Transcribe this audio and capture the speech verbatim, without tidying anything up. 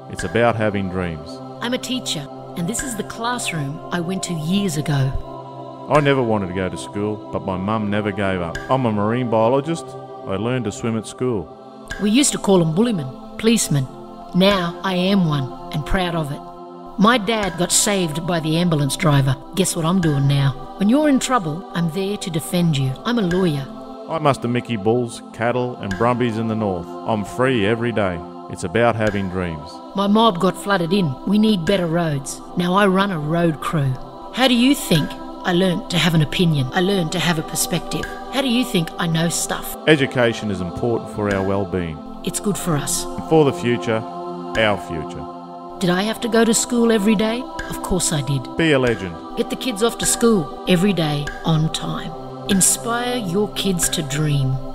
It's about having dreams. I'm a teacher, and this is the classroom I went to years ago. I never wanted to go to school, but my mum never gave up. I'm a marine biologist. I learned to swim at school. We used to call them bullymen, policemen. Now I am one, and proud of it. My dad got saved by the ambulance driver. Guess what I'm doing now? When you're in trouble, I'm there to defend you. I'm a lawyer. I muster Mickey bulls, cattle and brumbies in the north. I'm free every day. It's about having dreams. My mob got flooded in. We need better roads. Now I run a road crew. How do you think I learnt to have an opinion? I learned to have a perspective. How do you think I know stuff? Education is important for our well-being. It's good for us. And for the future, our future. Did I have to go to school every day? Of course I did. Be a legend. Get the kids off to school every day on time. Inspire your kids to dream.